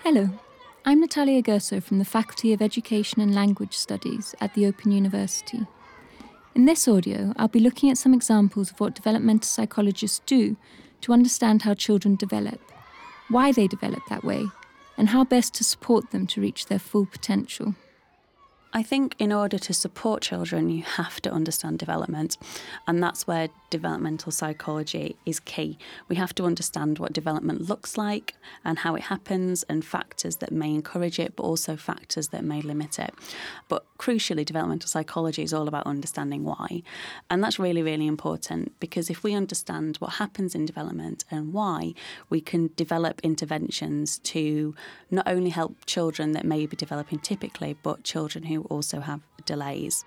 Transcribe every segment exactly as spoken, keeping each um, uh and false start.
Hello, I'm Natalia Gerso from the Faculty of Education and Language Studies at the Open University. In this audio, I'll be looking at some examples of what developmental psychologists do to understand how children develop, why they develop that way, and how best to support them to reach their full potential. I think in order to support children, you have to understand development, and that's where developmental psychology is key. We have to understand what development looks like and how it happens, and factors that may encourage it, but also factors that may limit it. But crucially, developmental psychology is all about understanding why, and that's really, really important, because if we understand what happens in development and why, we can develop interventions to not only help children that may be developing typically, but children who also have delays.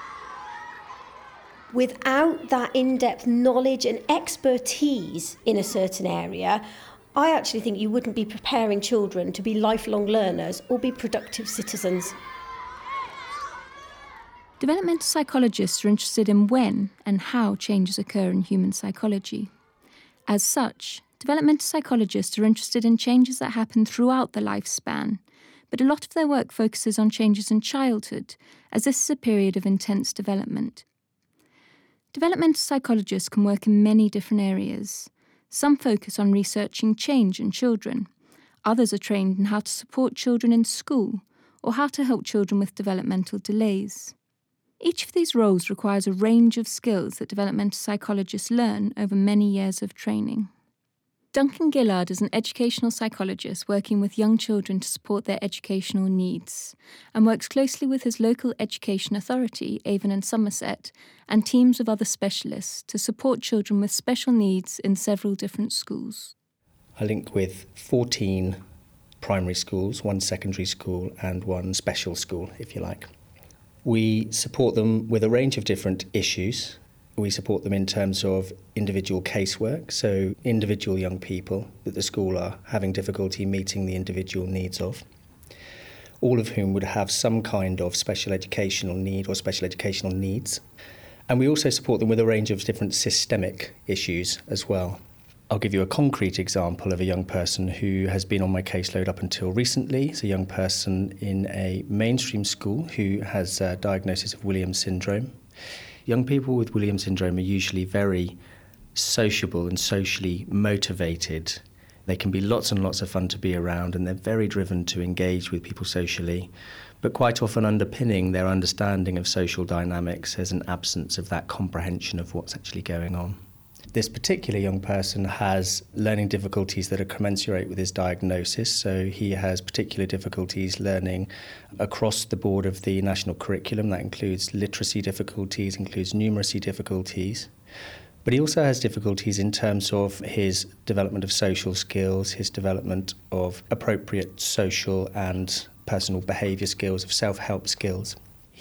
Without that in-depth knowledge and expertise in a certain area, I actually think you wouldn't be preparing children to be lifelong learners or be productive citizens. Developmental psychologists are interested in when and how changes occur in human psychology. As such, developmental psychologists are interested in changes that happen throughout the lifespan, but a lot of their work focuses on changes in childhood, as this is a period of intense development. Developmental psychologists can work in many different areas. Some focus on researching change in children. Others are trained in how to support children in school or how to help children with developmental delays. Each of these roles requires a range of skills that developmental psychologists learn over many years of training. Duncan Gillard is an educational psychologist working with young children to support their educational needs, and works closely with his local education authority, Avon and Somerset, and teams of other specialists to support children with special needs in several different schools. I link with fourteen primary schools, one secondary school and one special school, if you like. We support them with a range of different issues. We support them in terms of individual casework, so individual young people that the school are having difficulty meeting the individual needs of, all of whom would have some kind of special educational need or special educational needs. And we also support them with a range of different systemic issues as well. I'll give you a concrete example of a young person who has been on my caseload up until recently. It's a young person in a mainstream school who has a diagnosis of Williams syndrome. Young people with Williams syndrome are usually very sociable and socially motivated. They can be lots and lots of fun to be around, and they're very driven to engage with people socially. But quite often underpinning their understanding of social dynamics, there's an absence of that comprehension of what's actually going on. This particular young person has learning difficulties that are commensurate with his diagnosis, so he has particular difficulties learning across the board of the national curriculum. That includes literacy difficulties, includes numeracy difficulties. But he also has difficulties in terms of his development of social skills, his development of appropriate social and personal behaviour skills, of self-help skills.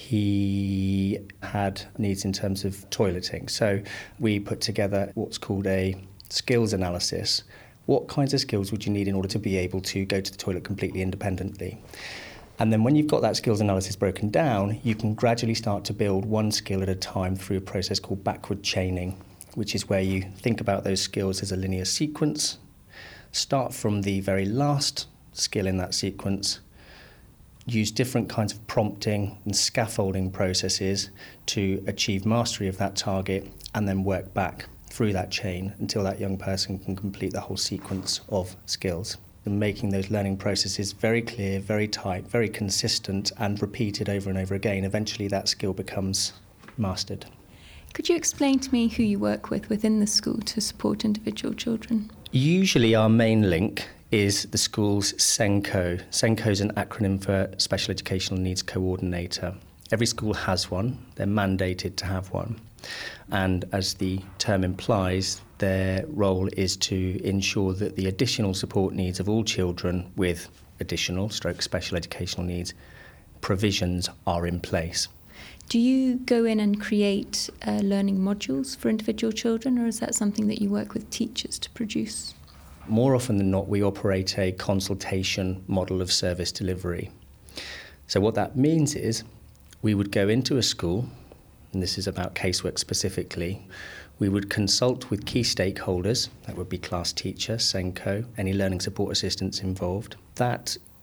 He had needs in terms of toileting. So we put together what's called a skills analysis. What kinds of skills would you need in order to be able to go to the toilet completely independently? And then when you've got that skills analysis broken down, you can gradually start to build one skill at a time through a process called backward chaining, which is where you think about those skills as a linear sequence, start from the very last skill in that sequence, use different kinds of prompting and scaffolding processes to achieve mastery of that target, and then work back through that chain until that young person can complete the whole sequence of skills. And making those learning processes very clear, very tight, very consistent, and repeated over and over again, eventually that skill becomes mastered. Could you explain to me who you work with within the school to support individual children? Usually our main link is the school's SENCO. SENCO is an acronym for Special Educational Needs Coordinator. Every school has one. They're mandated to have one. And as the term implies, their role is to ensure that the additional support needs of all children with additional stroke special educational needs provisions are in place. Do you go in and create uh, learning modules for individual children, or is that something that you work with teachers to produce? More often than not, we operate a consultation model of service delivery. So what that means is we would go into a school, and this is about casework specifically, we would consult with key stakeholders, that would be class teacher, SENCO, any learning support assistants involved. That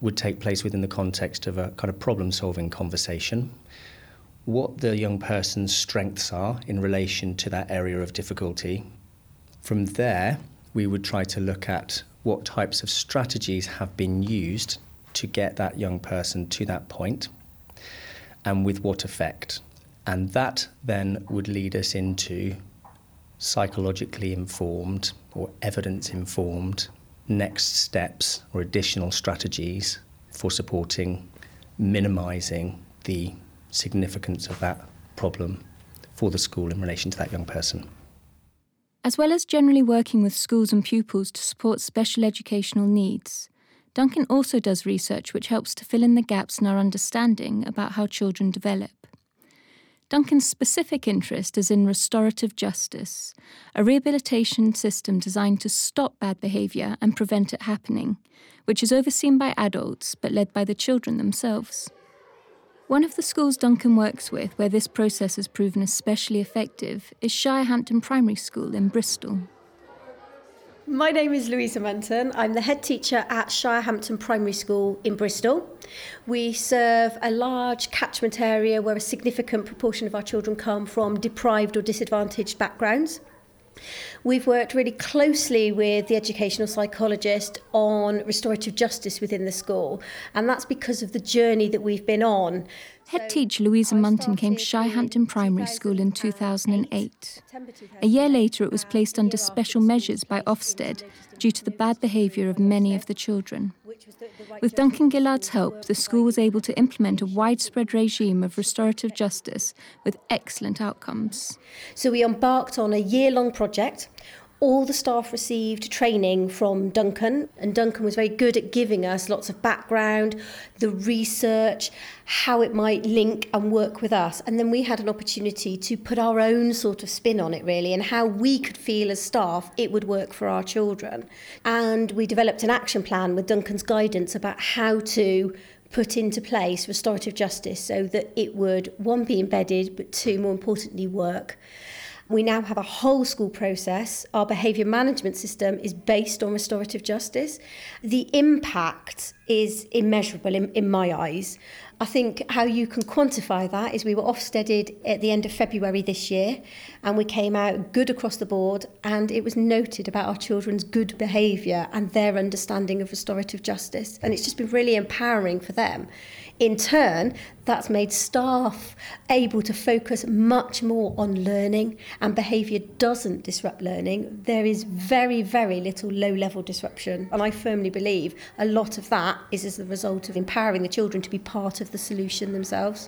would take place within the context of a kind of problem-solving conversation, what the young person's strengths are in relation to that area of difficulty. From there, we would try to look at what types of strategies have been used to get that young person to that point, and with what effect. And that then would lead us into psychologically informed or evidence-informed next steps or additional strategies for supporting, minimising the significance of that problem for the school in relation to that young person. As well as generally working with schools and pupils to support special educational needs, Duncan also does research which helps to fill in the gaps in our understanding about how children develop. Duncan's specific interest is in restorative justice, a rehabilitation system designed to stop bad behaviour and prevent it happening, which is overseen by adults but led by the children themselves. One of the schools Duncan works with where this process has proven especially effective is Shirehampton Primary School in Bristol. My name is Louisa Munton. I'm the head teacher at Shirehampton Primary School in Bristol. We serve a large catchment area where a significant proportion of our children come from deprived or disadvantaged backgrounds. We've worked really closely with the educational psychologist on restorative justice within the school, and that's because of the journey that we've been on. Head teacher Louisa Munton came to Shirehampton Primary School in two thousand eight. A year later it was placed under special measures by Ofsted due to the bad behaviour of many of the children. With Duncan Gillard's help, the school was able to implement a widespread regime of restorative justice with excellent outcomes. So we embarked on a year-long project. All the staff received training from Duncan, and Duncan was very good at giving us lots of background, the research, how it might link and work with us. And then we had an opportunity to put our own sort of spin on it, really, and how we could feel as staff it would work for our children. And we developed an action plan with Duncan's guidance about how to put into place restorative justice so that it would, one, be embedded, but two, more importantly, work. We now have a whole school process. Our behaviour management system is based on restorative justice. The impact is immeasurable in, in my eyes. I think how you can quantify that is we were Ofsteded at the end of February this year, and we came out good across the board, and it was noted about our children's good behaviour and their understanding of restorative justice. And it's just been really empowering for them. In turn, that's made staff able to focus much more on learning, and behaviour doesn't disrupt learning. There is very, very little low-level disruption, and I firmly believe a lot of that is as a result of empowering the children to be part of the solution themselves.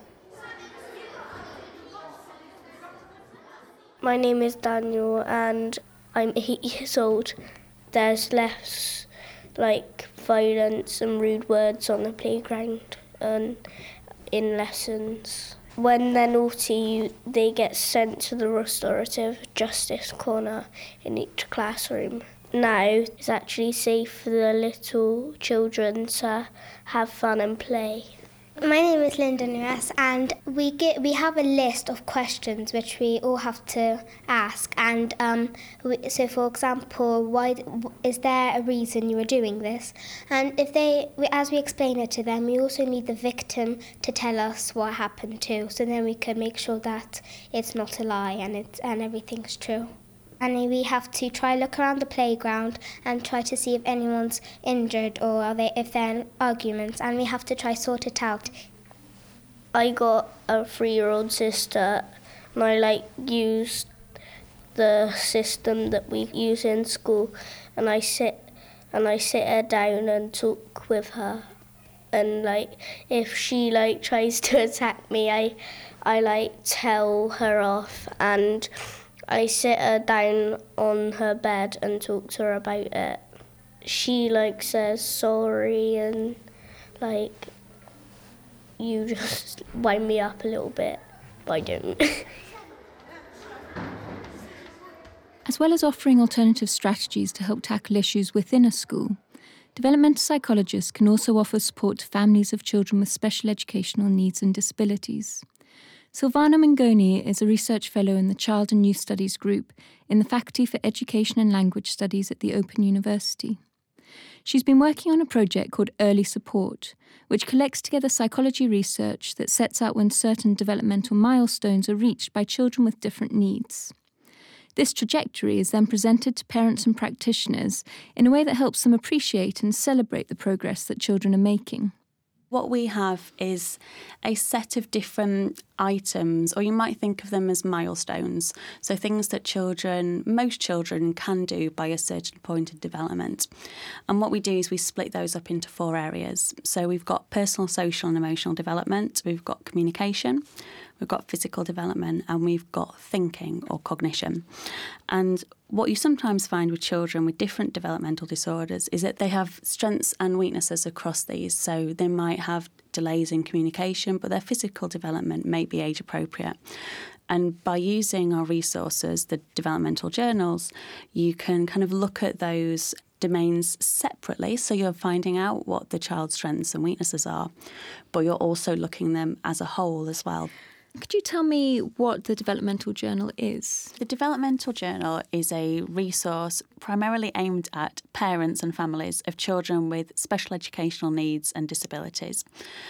My name is Daniel and I'm eight years old. There's less like violence and rude words on the playground and in lessons. When they're naughty, they get sent to the restorative justice corner in each classroom. Now it's actually safe for the little children to have fun and play. My name is Linda Nuess, and we get we have a list of questions which we all have to ask. And um, we, so, for example, why is there a reason you are doing this? And if they, we, as we explain it to them, we also need the victim to tell us what happened too. So then we can make sure that it's not a lie and it's and everything's true. And we have to try look around the playground and try to see if anyone's injured or are they, if they're in arguments, and we have to try sort it out. I got a three-year-old sister, and I like use the system that we use in school, and I sit and I sit her down and talk with her, and like if she like tries to attack me, I I like tell her off, and I sit her down on her bed and talk to her about it. She like says sorry and like you just wind me up a little bit, but I don't. As well as offering alternative strategies to help tackle issues within a school, developmental psychologists can also offer support to families of children with special educational needs and disabilities. Silvana Mingoni is a research fellow in the Child and Youth Studies group in the Faculty for Education and Language Studies at the Open University. She's been working on a project called Early Support, which collects together psychology research that sets out when certain developmental milestones are reached by children with different needs. This trajectory is then presented to parents and practitioners in a way that helps them appreciate and celebrate the progress that children are making. What we have is a set of different items, or you might think of them as milestones. So things that children, most children can do by a certain point in development. And what we do is we split those up into four areas. So we've got personal, social and emotional development, we've got communication, we've got physical development, and we've got thinking or cognition. And what you sometimes find with children with different developmental disorders is that they have strengths and weaknesses across these. So they might have delays in communication, but their physical development may be age appropriate. And by using our resources, the developmental journals, you can kind of look at those domains separately. So you're finding out what the child's strengths and weaknesses are, but you're also looking at them as a whole as well. Could you tell me what the Developmental Journal is? The Developmental Journal is a resource primarily aimed at parents and families of children with special educational needs and disabilities.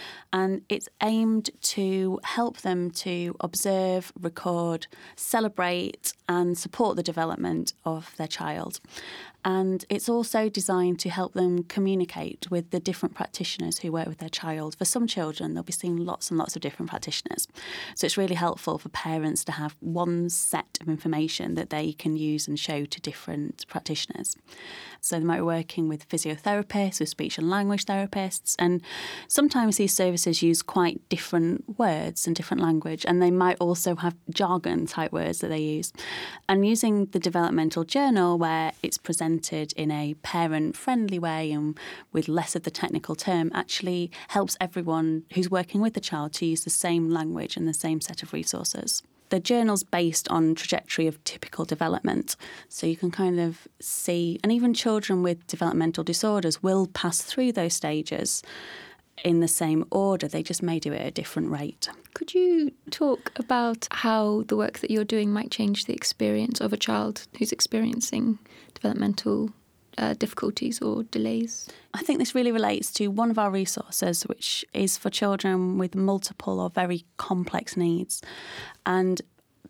And it's aimed to help them to observe, record, celebrate and support the development of their child. And it's also designed to help them communicate with the different practitioners who work with their child. For some children, they'll be seeing lots and lots of different practitioners. So it's really helpful for parents to have one set of information that they can use and show to different practitioners. So they might be working with physiotherapists, with speech and language therapists, and sometimes these services use quite different words and different language, and they might also have jargon type words that they use. And using the Developmental Journal, where it's presented in a parent-friendly way and with less of the technical term, actually helps everyone who's working with the child to use the same language and the same set of resources. The journal's based on trajectory of typical development, so you can kind of see, and even children with developmental disorders will pass through those stages in the same order, they just may do it at a different rate. Could you talk about how the work that you're doing might change the experience of a child who's experiencing developmental uh, difficulties or delays? I think this really relates to one of our resources, which is for children with multiple or very complex needs. And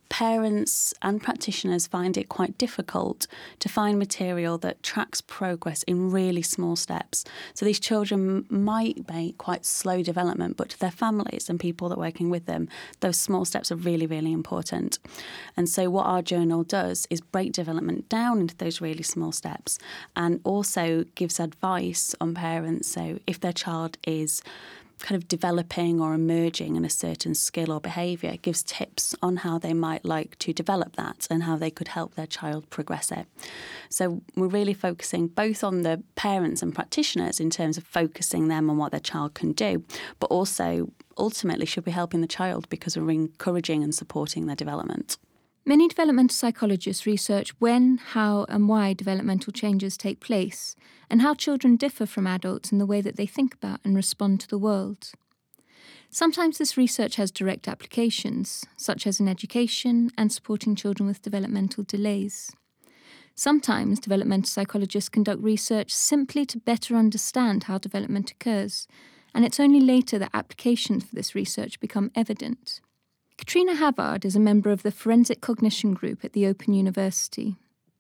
parents and practitioners find it quite difficult to find material that tracks progress in really small steps. So these children might make quite slow development, but to their families and people that are working with them, those small steps are really, really important. And so what our journal does is break development down into those really small steps and also gives advice on parents. So if their child is kind of developing or emerging in a certain skill or behaviour, it gives tips on how they might like to develop that and how they could help their child progress it. So we're really focusing both on the parents and practitioners in terms of focusing them on what their child can do, but also ultimately should be helping the child because we're encouraging and supporting their development. Many developmental psychologists research when, how and why developmental changes take place and how children differ from adults in the way that they think about and respond to the world. Sometimes this research has direct applications, such as in education and supporting children with developmental delays. Sometimes developmental psychologists conduct research simply to better understand how development occurs, and it's only later that applications for this research become evident. Katrina Havard is a member of the Forensic Cognition Group at the Open University.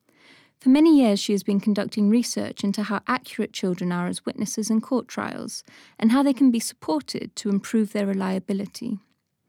For many years, she has been conducting research into how accurate children are as witnesses in court trials and how they can be supported to improve their reliability.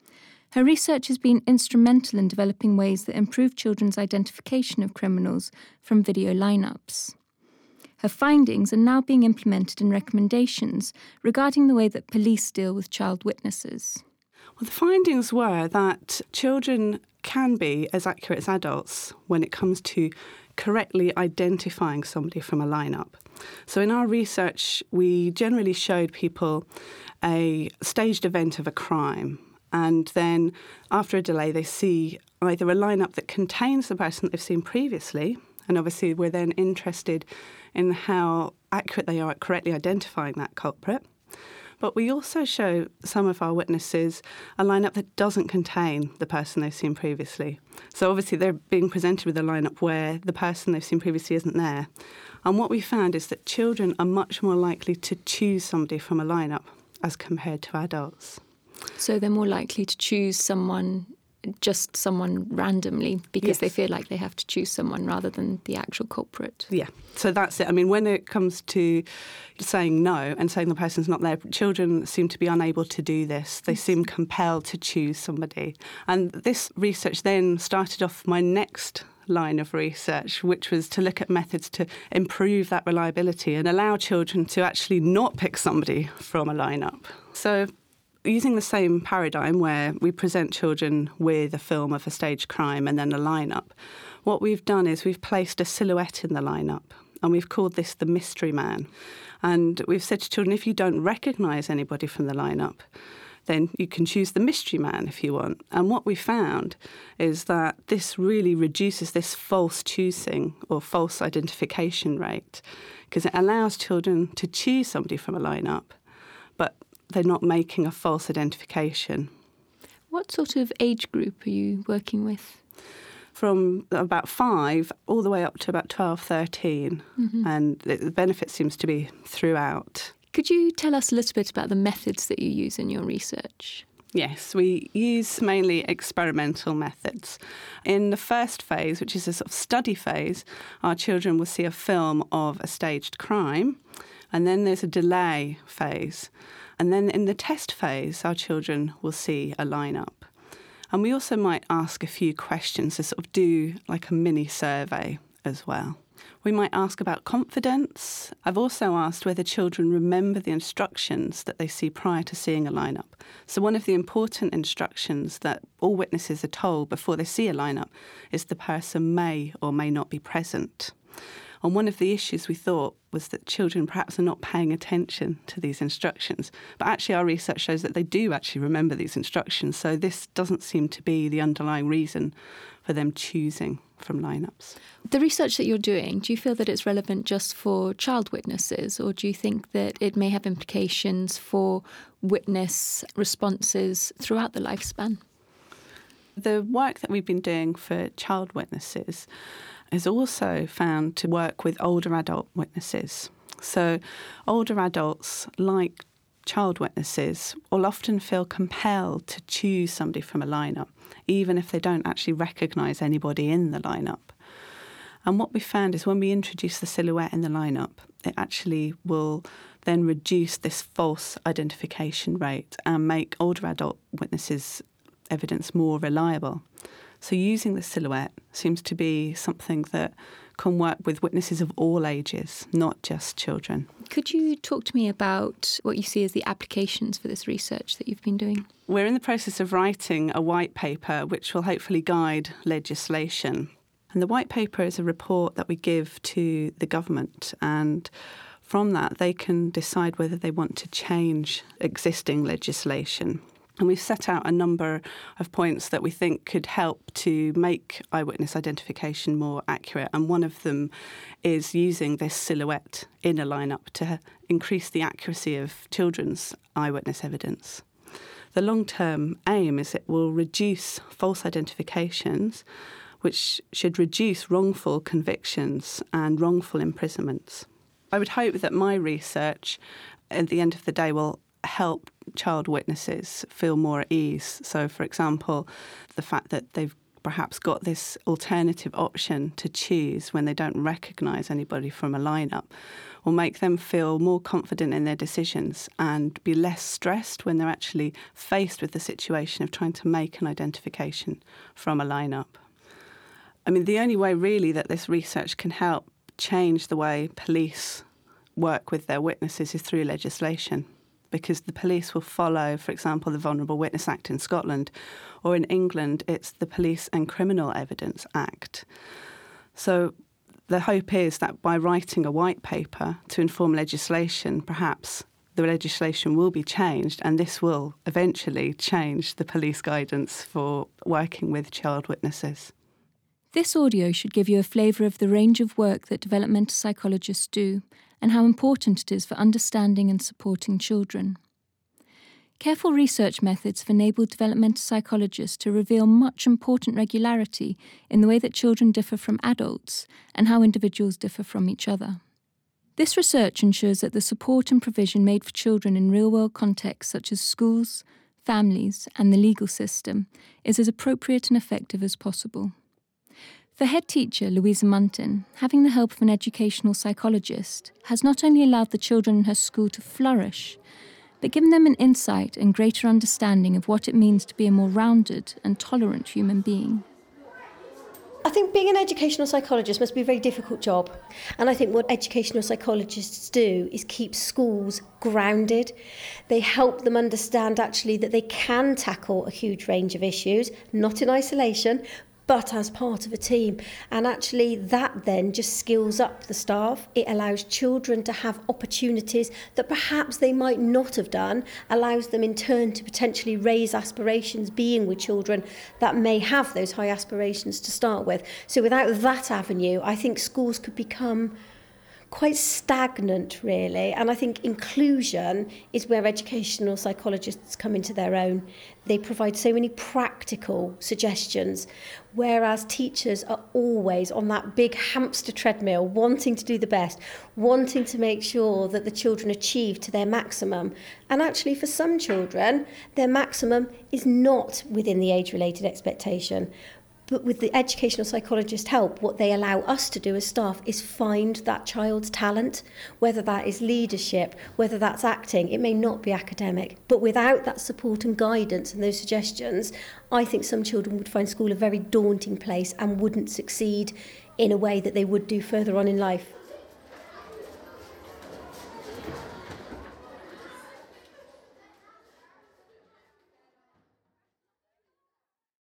Her research has been instrumental in developing ways that improve children's identification of criminals from video lineups. Her findings are now being implemented in recommendations regarding the way that police deal with child witnesses. Well, the findings were that children can be as accurate as adults when it comes to correctly identifying somebody from a lineup. So in our research, we generally showed people a staged event of a crime, and then after a delay, they see either a lineup that contains the person that they've seen previously, and obviously we're then interested in how accurate they are at correctly identifying that culprit. But we also show some of our witnesses a lineup that doesn't contain the person they've seen previously. So obviously they're being presented with a lineup where the person they've seen previously isn't there. And what we found is that children are much more likely to choose somebody from a lineup as compared to adults. So they're more likely to choose someone, just someone randomly, because Yes. they feel like they have to choose someone rather than the actual culprit. Yeah, so that's it. I mean, when it comes to saying no and saying the person's not there, children seem to be unable to do this. They seem compelled to choose somebody. And this research then started off my next line of research, which was to look at methods to improve that reliability and allow children to actually not pick somebody from a lineup. So using the same paradigm where we present children with a film of a staged crime and then a lineup, what we've done is we've placed a silhouette in the lineup, and we've called this the mystery man. And we've said to children, if you don't recognise anybody from the lineup, then you can choose the mystery man if you want. And what we found is that this really reduces this false choosing or false identification rate, because it allows children to choose somebody from a lineup, but they're not making a false identification. What sort of age group are you working with? From about five all the way up to about twelve, thirteen. Mm-hmm. And the benefit seems to be throughout. Could you tell us a little bit about the methods that you use in your research? Yes, we use mainly experimental methods. In the first phase, which is a sort of study phase, our children will see a film of a staged crime, and then there's a delay phase. And then in the test phase, our children will see a lineup. And we also might ask a few questions to sort of do like a mini survey as well. We might ask about confidence. I've also asked whether children remember the instructions that they see prior to seeing a lineup. So one of the important instructions that all witnesses are told before they see a lineup is the person may or may not be present. And one of the issues we thought was that children perhaps are not paying attention to these instructions. But actually our research shows that they do actually remember these instructions. So this doesn't seem to be the underlying reason for them choosing from lineups. The research that you're doing, do you feel that it's relevant just for child witnesses, or do you think that it may have implications for witness responses throughout the lifespan? The work that we've been doing for child witnesses is also found to work with older adult witnesses. So older adults, like child witnesses, will often feel compelled to choose somebody from a lineup, even if they don't actually recognise anybody in the lineup. And what we found is when we introduce the silhouette in the lineup, it actually will then reduce this false identification rate and make older adult witnesses' evidence more reliable. So using the silhouette seems to be something that can work with witnesses of all ages, not just children. Could you talk to me about what you see as the applications for this research that you've been doing? We're in the process of writing a white paper which will hopefully guide legislation. And the white paper is a report that we give to the government, and from that they can decide whether they want to change existing legislation. And we've set out a number of points that we think could help to make eyewitness identification more accurate. And one of them is using this silhouette in a lineup to increase the accuracy of children's eyewitness evidence. The long-term aim is it will reduce false identifications, which should reduce wrongful convictions and wrongful imprisonments. I would hope that my research, at the end of the day, will help child witnesses feel more at ease. So, for example, the fact that they've perhaps got this alternative option to choose when they don't recognise anybody from a lineup will make them feel more confident in their decisions and be less stressed when they're actually faced with the situation of trying to make an identification from a lineup. I mean, the only way really that this research can help change the way police work with their witnesses is through legislation, because the police will follow, for example, the Vulnerable Witness Act in Scotland, or in England, it's the Police and Criminal Evidence Act. So the hope is that by writing a white paper to inform legislation, perhaps the legislation will be changed, and this will eventually change the police guidance for working with child witnesses. This audio should give you a flavour of the range of work that developmental psychologists do and how important it is for understanding and supporting children. Careful research methods have enabled developmental psychologists to reveal much important regularity in the way that children differ from adults and how individuals differ from each other. This research ensures that the support and provision made for children in real-world contexts such as schools, families, and the legal system is as appropriate and effective as possible. For head teacher Louisa Munton, having the help of an educational psychologist has not only allowed the children in her school to flourish, but given them an insight and greater understanding of what it means to be a more rounded and tolerant human being. I think being an educational psychologist must be a very difficult job. And I think what educational psychologists do is keep schools grounded. They help them understand actually that they can tackle a huge range of issues, not in isolation, but as part of a team. And actually that then just skills up the staff. It allows children to have opportunities that perhaps they might not have done, allows them in turn to potentially raise aspirations being with children that may have those high aspirations to start with. So without that avenue, I think schools could become quite stagnant, really. And I think inclusion is where educational psychologists come into their own. They provide so many practical suggestions, whereas teachers are always on that big hamster treadmill, wanting to do the best, wanting to make sure that the children achieve to their maximum. And actually, for some children, their maximum is not within the age-related expectation. But with the educational psychologist help, what they allow us to do as staff is find that child's talent, whether that is leadership, whether that's acting. It may not be academic, but without that support and guidance and those suggestions, I think some children would find school a very daunting place and wouldn't succeed in a way that they would do further on in life.